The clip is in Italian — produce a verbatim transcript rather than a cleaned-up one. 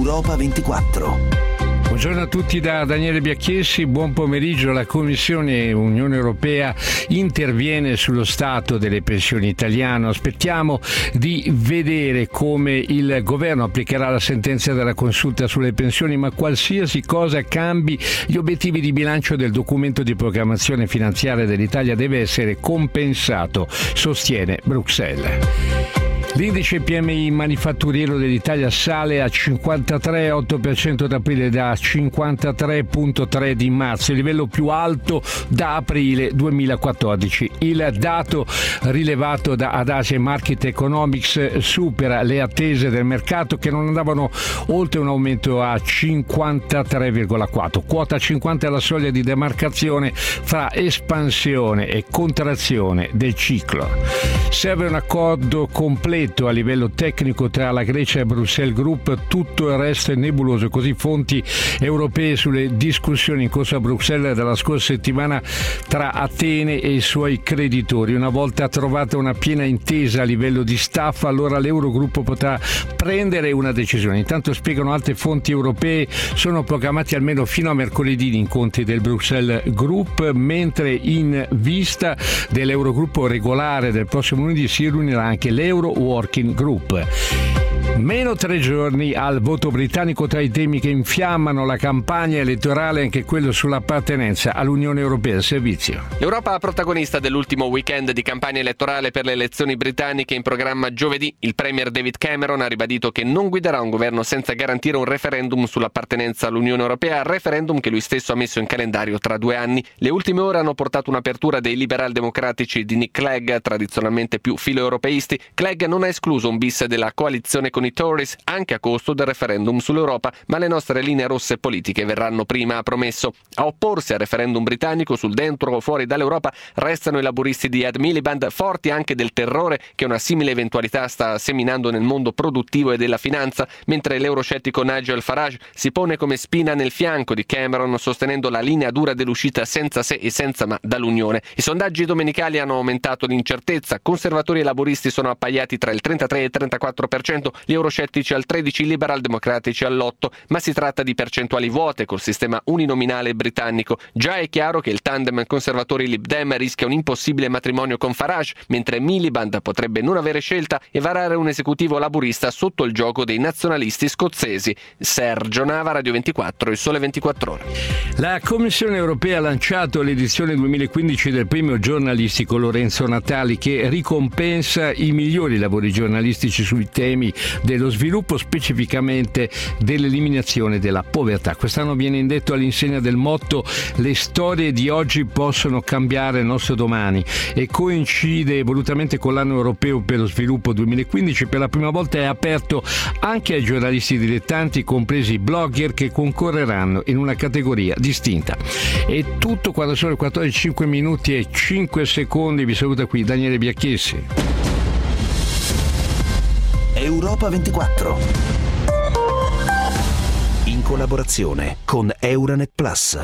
Europa ventiquattro. Buongiorno a tutti da Daniele Biacchessi, buon pomeriggio. La Commissione Unione Europea interviene sullo stato delle pensioni italiane. Aspettiamo di vedere come il governo applicherà la sentenza della consulta sulle pensioni, ma qualsiasi cosa cambi, gli obiettivi di bilancio del documento di programmazione finanziaria dell'Italia deve essere compensato, sostiene Bruxelles. L'indice P M I manifatturiero dell'Italia sale a cinquantatré virgola otto per cento ad aprile da cinquantatré virgola tre di marzo, il livello più alto da aprile duemilaquattordici. Il dato rilevato da Adasia Market Economics supera le attese del mercato, che non andavano oltre un aumento a cinquantatré virgola quattro. Quota cinquanta è la soglia di demarcazione fra espansione e contrazione del ciclo. Serve un accordo completo a livello tecnico tra la Grecia e Bruxelles Group, tutto il resto è nebuloso, così fonti europee sulle discussioni in corso a Bruxelles dalla scorsa settimana tra Atene e i suoi creditori. Una volta trovata una piena intesa a livello di staff, allora l'Eurogruppo potrà prendere una decisione. Intanto, spiegano altre fonti europee, sono programmati almeno fino a mercoledì gli incontri del Bruxelles Group, mentre in vista dell'Eurogruppo regolare del prossimo lunedì si riunirà anche l'Euro Working Group. Meno tre giorni al voto britannico. Tra i temi che infiammano la campagna elettorale anche quello sull'appartenenza all'Unione Europea. Servizio. L'Europa protagonista dell'ultimo weekend di campagna elettorale per le elezioni britanniche in programma giovedì. Il premier David Cameron ha ribadito che non guiderà un governo senza garantire un referendum sull'appartenenza all'Unione Europea, referendum che lui stesso ha messo in calendario tra due anni. Le ultime ore hanno portato un'apertura dei liberal democratici di Nick Clegg, tradizionalmente più filo-europeisti. Clegg non ha escluso un bis della coalizione con i Tories, anche a costo del referendum sull'Europa, ma le nostre linee rosse politiche verranno prima, ha promesso. A opporsi al referendum britannico sul dentro o fuori dall'Europa restano i laburisti di Ed Miliband, forti anche del terrore che una simile eventualità sta seminando nel mondo produttivo e della finanza, mentre l'euroscettico Nigel Farage si pone come spina nel fianco di Cameron, sostenendo la linea dura dell'uscita senza se e senza ma dall'Unione. I sondaggi domenicali hanno aumentato l'incertezza, conservatori e laburisti sono appaiati tra il trentatré e il trentaquattro per cento, gli euroscettici al tredici, i liberal democratici all'otto, ma si tratta di percentuali vuote col sistema uninominale britannico. Già è chiaro che il tandem conservatori-Lib Dem rischia un impossibile matrimonio con Farage, mentre Miliband potrebbe non avere scelta e varare un esecutivo laburista sotto il gioco dei nazionalisti scozzesi. Sergio Nava, Radio ventiquattro, Il Sole ventiquattro Ore. La Commissione Europea ha lanciato l'edizione duemilaquindici del premio giornalistico Lorenzo Natali, che ricompensa i migliori lavori giornalistici sui temi dello sviluppo, specificamente dell'eliminazione della povertà. Quest'anno viene indetto all'insegna del motto "Le storie di oggi possono cambiare il nostro domani", e coincide volutamente con l'anno europeo per lo sviluppo duemilaquindici. Per la prima volta è aperto anche ai giornalisti dilettanti, compresi i blogger, che concorreranno in una categoria distinta. È tutto quando sono le quattordici, cinque minuti e cinque secondi. Vi saluta qui Daniele Biacchessi. Europa ventiquattro, in collaborazione con Euranet Plus.